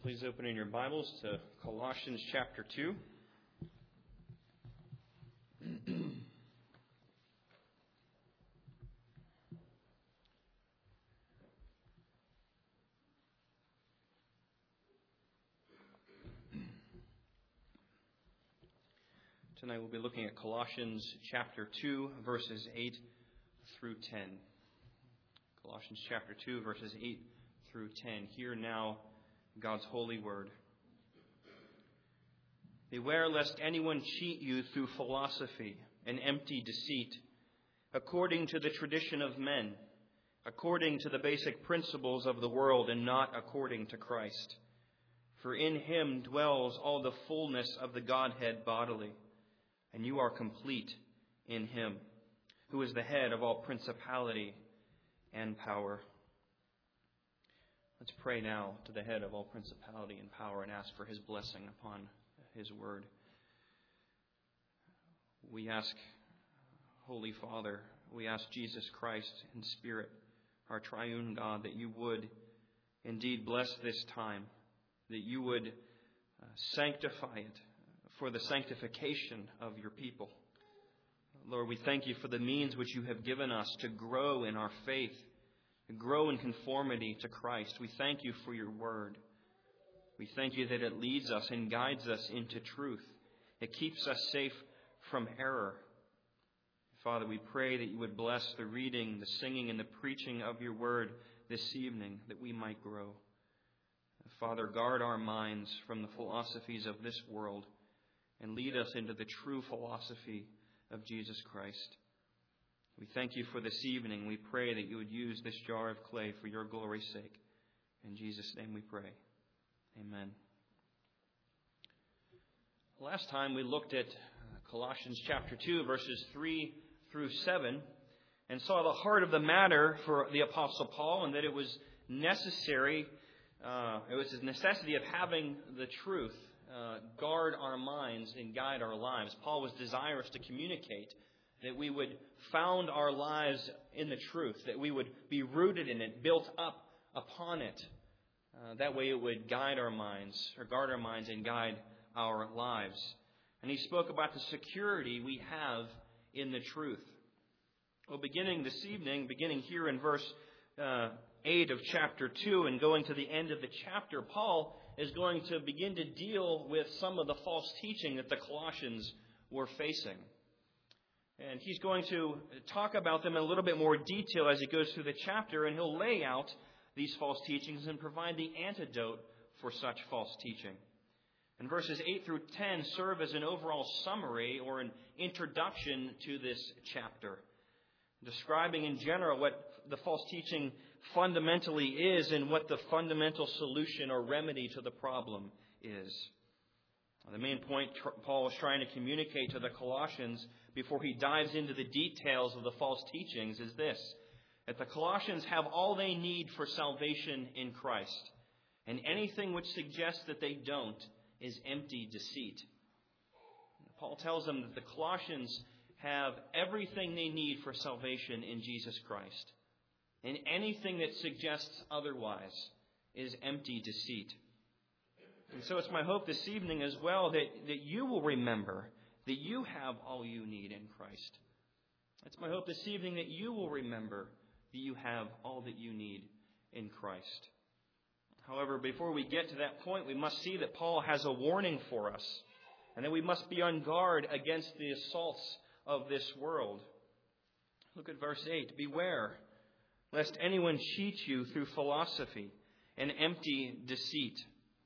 Please open in your Bibles to Colossians chapter 2. Tonight we'll be looking at Colossians chapter 2, verses 8 through 10. Colossians chapter 2, verses 8 through 10. Hear now God's holy word. Beware lest anyone cheat you through philosophy and empty deceit, according to the tradition of men, according to the basic principles of the world, and not according to Christ. For in him dwells all the fullness of the Godhead bodily, and you are complete in him, who is the head of all principality and power. Let's pray now to the head of all principality and power and ask for his blessing upon his word. We ask, Holy Father, we ask Jesus Christ in Spirit, our triune God, that you would indeed bless this time, that you would sanctify it for the sanctification of your people. Lord, we thank you for the means which you have given us to grow in our faith, to grow in conformity to Christ. We thank you for your word. We thank you that it leads us and guides us into truth. It keeps us safe from error. Father, we pray that you would bless the reading, the singing, and the preaching of your word this evening, that we might grow. Father, guard our minds from the philosophies of this world and lead us into the true philosophy of Jesus Christ. We thank you for this evening. We pray that you would use this jar of clay for your glory's sake. In Jesus' name we pray. Amen. Last time we looked at Colossians chapter 2, verses 3 through 7, and saw the heart of the matter for the Apostle Paul, and that it was necessary, it was a necessity of having the truth guard our minds and guide our lives. Paul was desirous to communicate that we would found our lives in the truth, that we would be rooted in it, built up upon it. That way it would guide our minds, or guard our minds and guide our lives. And he spoke about the security we have in the truth. Well, beginning this evening, beginning here in verse 8 of chapter 2 and going to the end of the chapter, Paul is going to begin to deal with some of the false teaching that the Colossians were facing. And he's going to talk about them in a little bit more detail as he goes through the chapter, and he'll lay out these false teachings and provide the antidote for such false teaching. And verses 8 through 10 serve as an overall summary or an introduction to this chapter, describing in general what the false teaching fundamentally is and what the fundamental solution or remedy to the problem is. The main point Paul is trying to communicate to the Colossians before he dives into the details of the false teachings is this: that the Colossians have all they need for salvation in Christ, and anything which suggests that they don't is empty deceit. Paul tells them that the Colossians have everything they need for salvation in Jesus Christ, and anything that suggests otherwise is empty deceit. And so it's my hope this evening as well that you will remember that you have all you need in Christ. It's my hope this evening that you will remember that you have all that you need in Christ. However, before we get to that point, we must see that Paul has a warning for us, and that we must be on guard against the assaults of this world. Look at verse 8. Beware lest anyone cheat you through philosophy and empty deceit.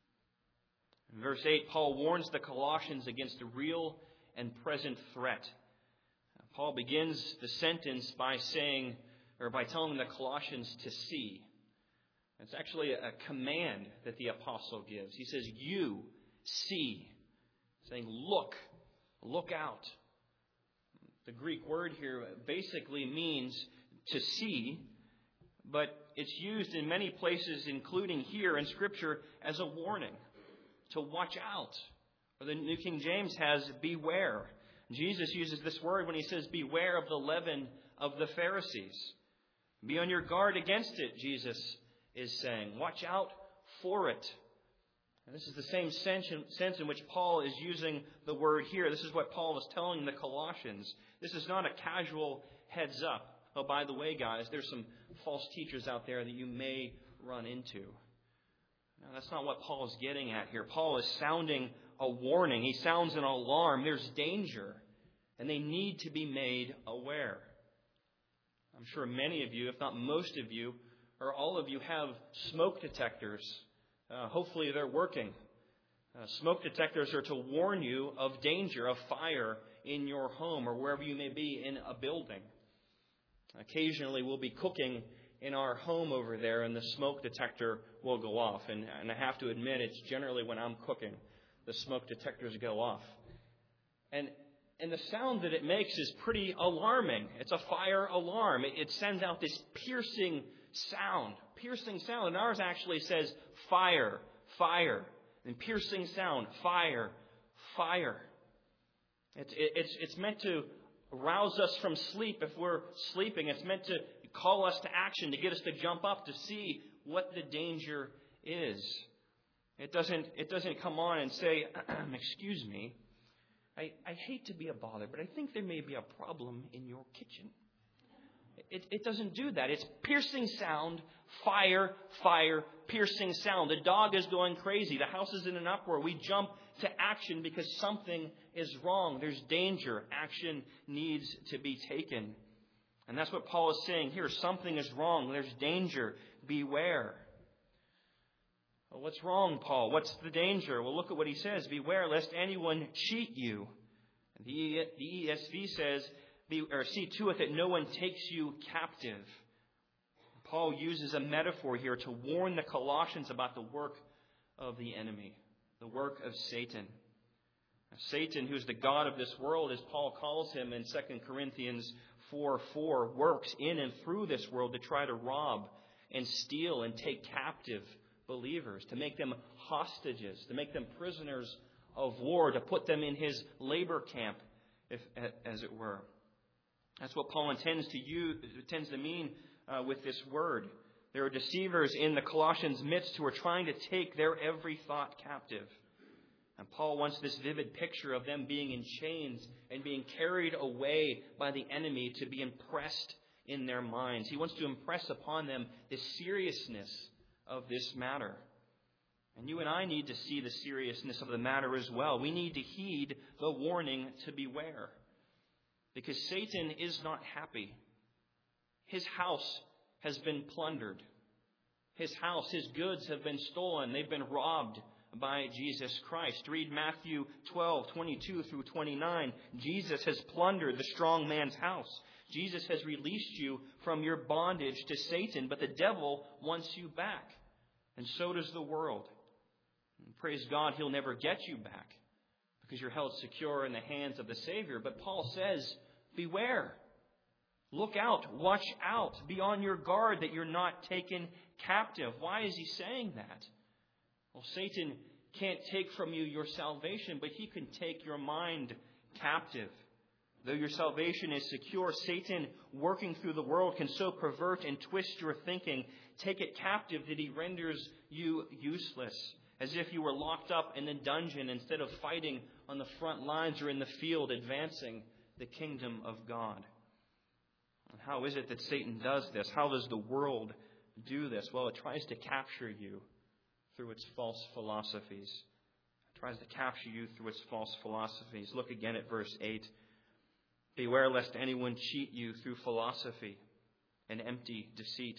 In verse 8, Paul warns the Colossians against a real and present threat. Paul begins the sentence by saying, or by telling the Colossians to see. It's actually a command that the apostle gives. He says, you see, saying, look out. The Greek word here basically means to see, but it's used in many places, including here in Scripture, as a warning. To watch out. Or the New King James has beware. Jesus uses this word when he says beware of the leaven of the Pharisees. Be on your guard against it, Jesus is saying. Watch out for it. And this is the same sense in which Paul is using the word here. This is what Paul is telling the Colossians. This is not a casual heads up. Oh, by the way, guys, there's some false teachers out there that you may run into. No, that's not what Paul is getting at here. Paul is sounding a warning. He sounds an alarm. There's danger, and they need to be made aware. I'm sure many of you, if not most of you, or all of you, have smoke detectors. Hopefully they're working. Smoke detectors are to warn you of danger, of fire in your home or wherever you may be in a building. Occasionally we'll be cooking in our home over there and the smoke detector will go off. And I have to admit, it's generally when I'm cooking, the smoke detectors go off. And the sound that it makes is pretty alarming. It's a fire alarm. It sends out this piercing sound. And ours actually says fire, fire. And piercing sound, fire, fire. It's meant to rouse us from sleep if we're sleeping. It's meant to call us to action, to get us to jump up, to see what the danger is. It doesn't come on and say, excuse me, I hate to be a bother, but I think there may be a problem in your kitchen. It doesn't do that. It's piercing sound, fire, fire, piercing sound. The dog is going crazy. The house is in an uproar. We jump to action because something is wrong. There's danger. Action needs to be taken. And that's what Paul is saying here. Something is wrong. There's danger. Beware. Well, what's wrong, Paul? What's the danger? Well, look at what he says. Beware lest anyone cheat you. The ESV says, see to it that no one takes you captive. Paul uses a metaphor here to warn the Colossians about the work of the enemy, the work of Satan. Satan, who's the god of this world, as Paul calls him in 2 Corinthians 4:4, works in and through this world to try to rob and steal and take captive believers, to make them hostages, to make them prisoners of war, to put them in his labor camp, as it were. That's what Paul intends to mean with this word. There are deceivers in the Colossians' midst who are trying to take their every thought captive. And Paul wants this vivid picture of them being in chains and being carried away by the enemy to be impressed in their minds. He wants to impress upon them the seriousness of this matter. And you and I need to see the seriousness of the matter as well. We need to heed the warning to beware. Because Satan is not happy. His house has been plundered. His house, his goods have been stolen. They've been robbed by Jesus Christ. Read Matthew 12:22 through 29. Jesus has plundered the strong man's house. Jesus has released you from your bondage to Satan, but the devil wants you back. And so does the world. And praise God, he'll never get you back because you're held secure in the hands of the Savior. But Paul says, beware. Look out. Watch out. Be on your guard that you're not taken captive. Why is he saying that? Well, Satan can't take from you your salvation, but he can take your mind captive. Though your salvation is secure, Satan, working through the world, can so pervert and twist your thinking, take it captive, that he renders you useless, as if you were locked up in a dungeon instead of fighting on the front lines or in the field, advancing the kingdom of God. And how is it that Satan does this? How does the world do this? Well, it tries to capture you through its false philosophies. It tries to capture you through its false philosophies. Look again at verse 8. Beware lest anyone cheat you through philosophy and empty deceit.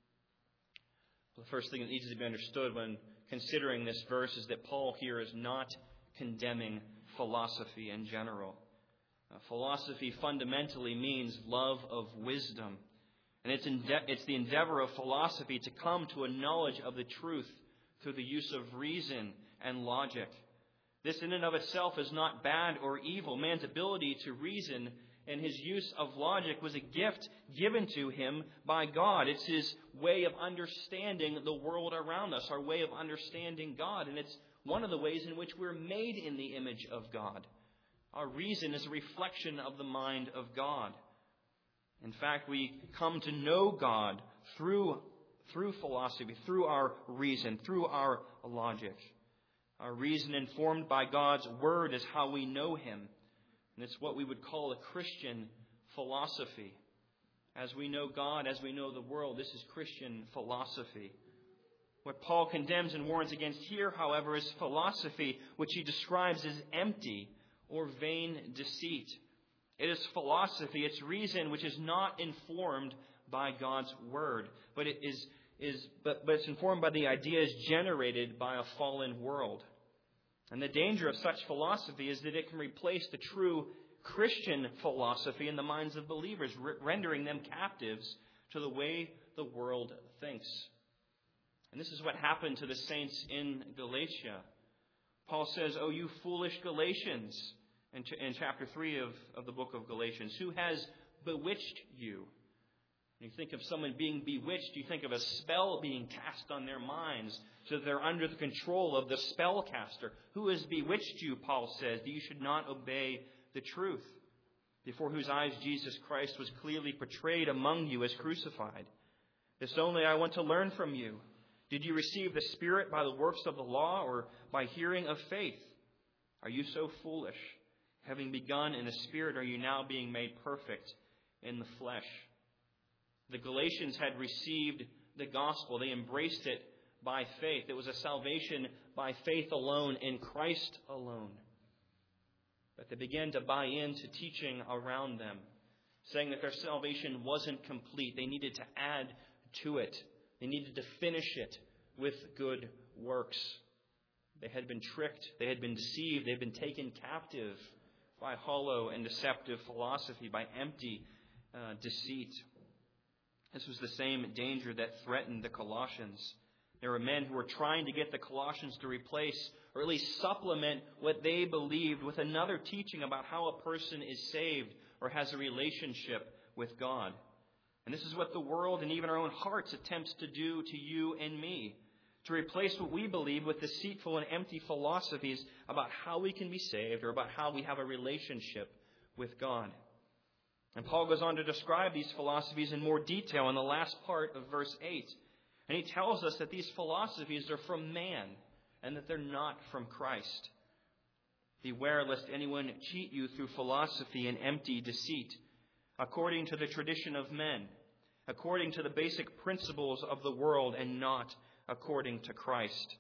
Well, the first thing that needs to be understood when considering this verse is that Paul here is not condemning philosophy in general. Philosophy fundamentally means love of wisdom. And it's the endeavor of philosophy to come to a knowledge of the truth through the use of reason and logic. This in and of itself is not bad or evil. Man's ability to reason and his use of logic was a gift given to him by God. It's his way of understanding the world around us, our way of understanding God. And it's one of the ways in which we're made in the image of God. Our reason is a reflection of the mind of God. In fact, we come to know God through philosophy, through our reason, through our logic. Our reason informed by God's Word is how we know Him. And it's what we would call a Christian philosophy. As we know God, as we know the world, this is Christian philosophy. What Paul condemns and warns against here, however, is philosophy, which he describes as empty or vain deceit. It is philosophy, it's reason which is not informed by God's Word, but it's informed by the ideas generated by a fallen world. And the danger of such philosophy is that it can replace the true Christian philosophy in the minds of believers, rendering them captives to the way the world thinks. And this is what happened to the saints in Galatia. Paul says, "Oh, you foolish Galatians," in chapter 3 of the book of Galatians, "who has bewitched you?" When you think of someone being bewitched, you think of a spell being cast on their minds so that they're under the control of the spellcaster. Who has bewitched you, Paul says, that you should not obey the truth, before whose eyes Jesus Christ was clearly portrayed among you as crucified? This only I want to learn from you. Did you receive the Spirit by the works of the law or by hearing of faith? Are you so foolish? Having begun in the Spirit, are you now being made perfect in the flesh? The Galatians had received the gospel. They embraced it by faith. It was a salvation by faith alone, in Christ alone. But they began to buy into teaching around them, saying that their salvation wasn't complete. They needed to add to it. They needed to finish it with good works. They had been tricked. They had been deceived. They had been taken captive by hollow and deceptive philosophy, by empty deceit. This was the same danger that threatened the Colossians. There were men who were trying to get the Colossians to replace or at least supplement what they believed with another teaching about how a person is saved or has a relationship with God. And this is what the world and even our own hearts attempts to do to you and me, to replace what we believe with deceitful and empty philosophies about how we can be saved or about how we have a relationship with God. And Paul goes on to describe these philosophies in more detail in the last part of verse 8. And he tells us that these philosophies are from man and that they're not from Christ. Beware lest anyone cheat you through philosophy and empty deceit, according to the tradition of men, according to the basic principles of the world, and not according to Christ.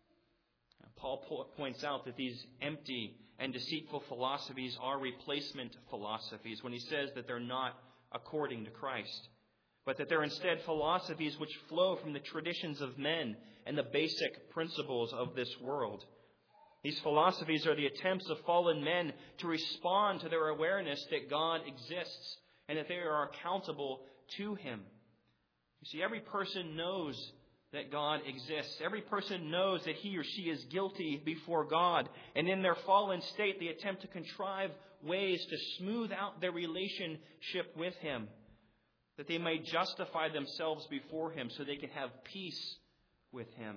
Paul points out that these empty and deceitful philosophies are replacement philosophies when he says that they're not according to Christ, but that they're instead philosophies which flow from the traditions of men and the basic principles of this world. These philosophies are the attempts of fallen men to respond to their awareness that God exists and that they are accountable to Him. You see, every person knows that God exists. Every person knows that he or she is guilty before God. And in their fallen state, they attempt to contrive ways to smooth out their relationship with Him, that they may justify themselves before Him so they can have peace with Him.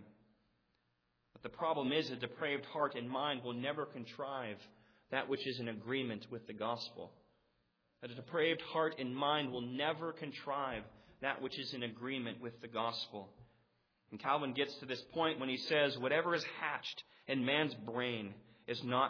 But the problem is, a depraved heart and mind will never contrive that which is in agreement with the gospel. That a depraved heart and mind will never contrive that which is in agreement with the gospel. And Calvin gets to this point when he says, whatever is hatched in man's brain is not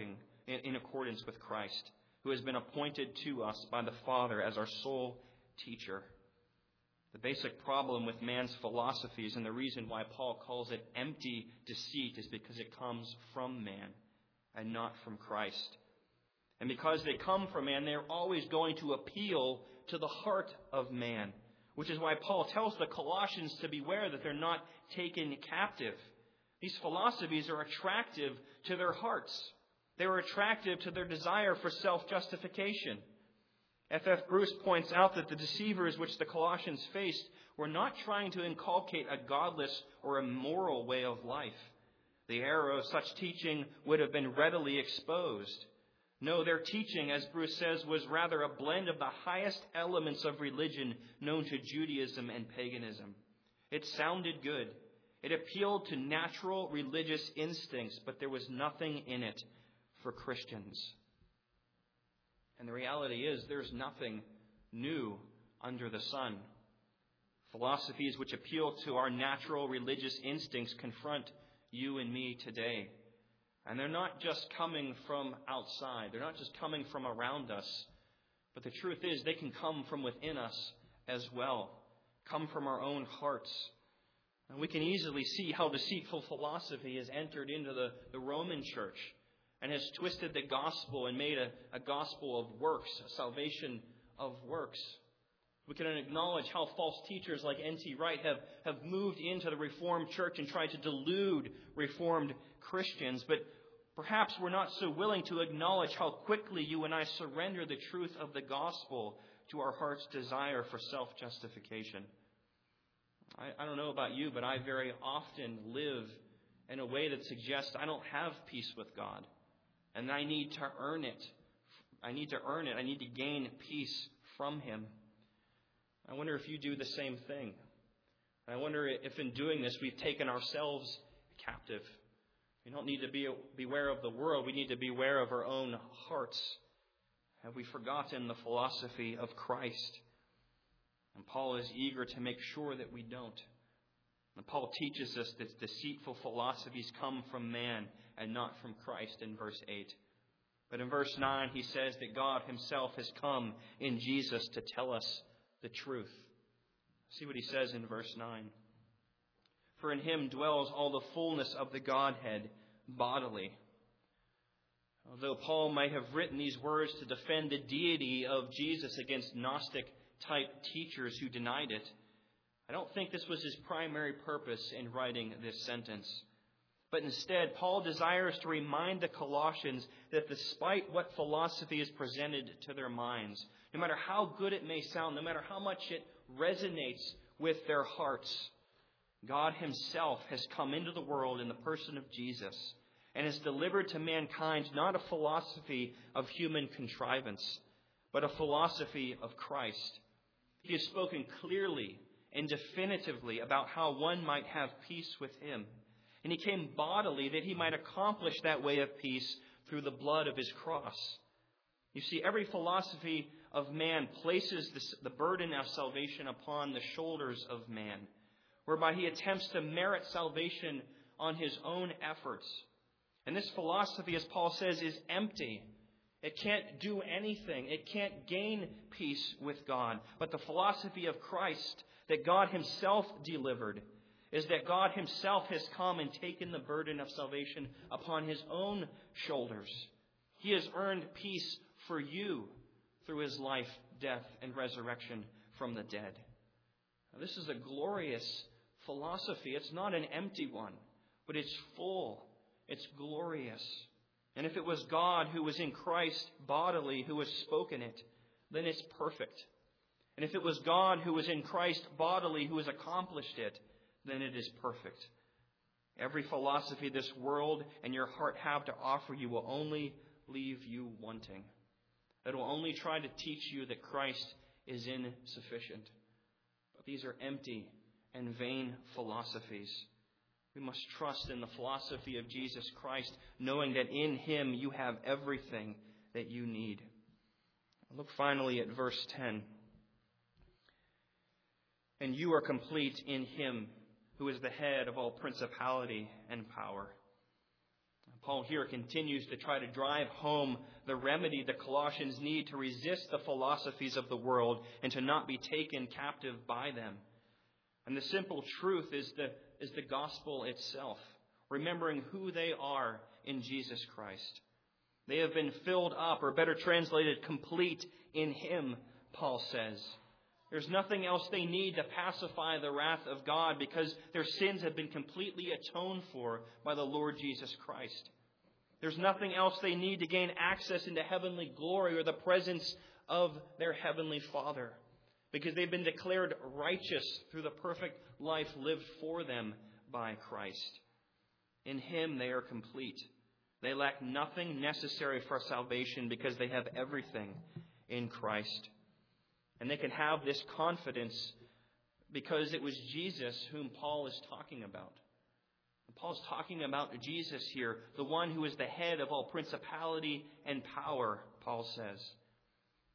in accordance with Christ, who has been appointed to us by the Father as our sole teacher. The basic problem with man's philosophies, and the reason why Paul calls it empty deceit, is because it comes from man and not from Christ. And because they come from man, they're always going to appeal to the heart of man, which is why Paul tells the Colossians to beware that they're not taken captive. These philosophies are attractive to their hearts. They are attractive to their desire for self-justification. F.F. Bruce points out that the deceivers which the Colossians faced were not trying to inculcate a godless or immoral way of life. The error of such teaching would have been readily exposed. No, their teaching, as Bruce says, was rather a blend of the highest elements of religion known to Judaism and paganism. It sounded good. It appealed to natural religious instincts, but there was nothing in it for Christians. And the reality is, there's nothing new under the sun. Philosophies which appeal to our natural religious instincts confront you and me today. And they're not just coming from outside. They're not just coming from around us. But the truth is, they can come from within us as well. Come from our own hearts. And we can easily see how deceitful philosophy has entered into the Roman church and has twisted the gospel and made a gospel of works, a salvation of works. We can acknowledge how false teachers like N.T. Wright have moved into the Reformed church and tried to delude Reformed Christians. But perhaps we're not so willing to acknowledge how quickly you and I surrender the truth of the gospel to our heart's desire for self-justification. I don't know about you, but I very often live in a way that suggests I don't have peace with God. And I need to earn it. I need to earn it. I need to gain peace from Him. I wonder if you do the same thing. I wonder if in doing this we've taken ourselves captive. We don't need to beware of the world. We need to beware of our own hearts. Have we forgotten the philosophy of Christ? And Paul is eager to make sure that we don't. And Paul teaches us that deceitful philosophies come from man and not from Christ in verse 8. But in verse 9 he says that God Himself has come in Jesus to tell us the truth. See what he says in verse 9. For in Him dwells all the fullness of the Godhead bodily. Although Paul might have written these words to defend the deity of Jesus against Gnostic-type teachers who denied it, I don't think this was his primary purpose in writing this sentence. But instead, Paul desires to remind the Colossians that despite what philosophy is presented to their minds, no matter how good it may sound, no matter how much it resonates with their hearts, God Himself has come into the world in the person of Jesus and has delivered to mankind not a philosophy of human contrivance, but a philosophy of Christ. He has spoken clearly and definitively about how one might have peace with Him. And He came bodily that He might accomplish that way of peace through the blood of His cross. You see, every philosophy of man places the burden of salvation upon the shoulders of man, whereby he attempts to merit salvation on his own efforts. And this philosophy, as Paul says, is empty. It can't do anything. It can't gain peace with God. But the philosophy of Christ that God Himself delivered is that God Himself has come and taken the burden of salvation upon His own shoulders. He has earned peace for you through His life, death, and resurrection from the dead. Now, this is a glorious philosophy. It's not an empty one, but it's full. It's glorious. And if it was God who was in Christ bodily who has spoken it, then it's perfect. And if it was God who was in Christ bodily who has accomplished it, then it is perfect. Every philosophy this world and your heart have to offer you will only leave you wanting. It will only try to teach you that Christ is insufficient. But these are empty and vain philosophies. We must trust in the philosophy of Jesus Christ, knowing that in Him you have everything that you need. Look finally at verse 10. And you are complete in Him who is the head of all principality and power. Paul here continues to try to drive home the remedy the Colossians need to resist the philosophies of the world and to not be taken captive by them. And the simple truth is the gospel itself, remembering who they are in Jesus Christ. They have been filled up, or better translated, complete in Him, Paul says. There's nothing else they need to pacify the wrath of God because their sins have been completely atoned for by the Lord Jesus Christ. There's nothing else they need to gain access into heavenly glory or the presence of their heavenly Father, because they've been declared righteous through the perfect life lived for them by Christ. In Him they are complete. They lack nothing necessary for salvation because they have everything in Christ. And they can have this confidence because it was Jesus whom Paul is talking about. And Paul's talking about Jesus here, the one who is the head of all principality and power, Paul says.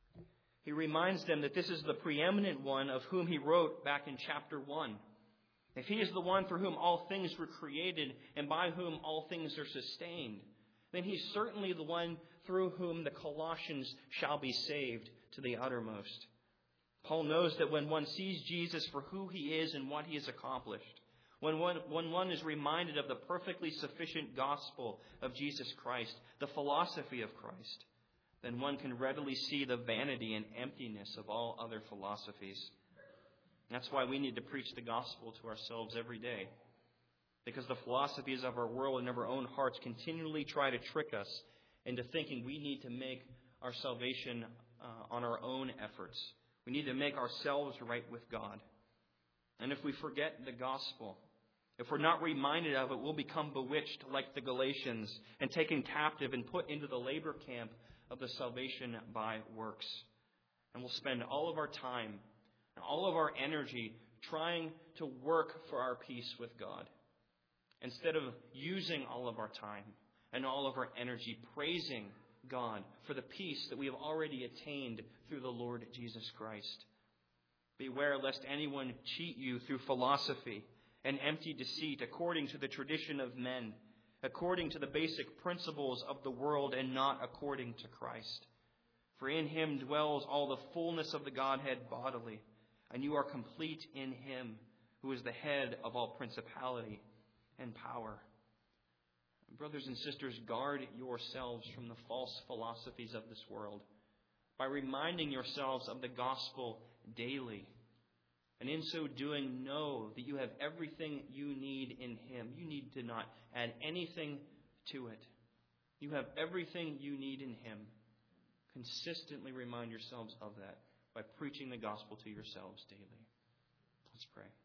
He reminds them that this is the preeminent one of whom he wrote back in chapter 1. If he is the one for whom all things were created and by whom all things are sustained, then he's certainly the one through whom the Colossians shall be saved to the uttermost. Paul knows that when one sees Jesus for who he is and what he has accomplished, when one is reminded of the perfectly sufficient gospel of Jesus Christ, the philosophy of Christ, then one can readily see the vanity and emptiness of all other philosophies. That's why we need to preach the gospel to ourselves every day. Because the philosophies of our world and of our own hearts continually try to trick us into thinking we need to make our salvation on our own efforts. We need to make ourselves right with God. And if we forget the gospel, if we're not reminded of it, we'll become bewitched like the Galatians and taken captive and put into the labor camp of the salvation by works. And we'll spend all of our time and all of our energy trying to work for our peace with God, instead of using all of our time and all of our energy praising God for the peace that we have already attained through the Lord Jesus Christ. Beware lest anyone cheat you through philosophy and empty deceit, according to the tradition of men, according to the basic principles of the world, and not according to Christ. For in him dwells all the fullness of the Godhead bodily, and you are complete in him, who is the head of all principality and power. Brothers and sisters, guard yourselves from the false philosophies of this world by reminding yourselves of the gospel daily. And in so doing, know that you have everything you need in him. You need to not add anything to it. You have everything you need in him. Consistently remind yourselves of that by preaching the gospel to yourselves daily. Let's pray.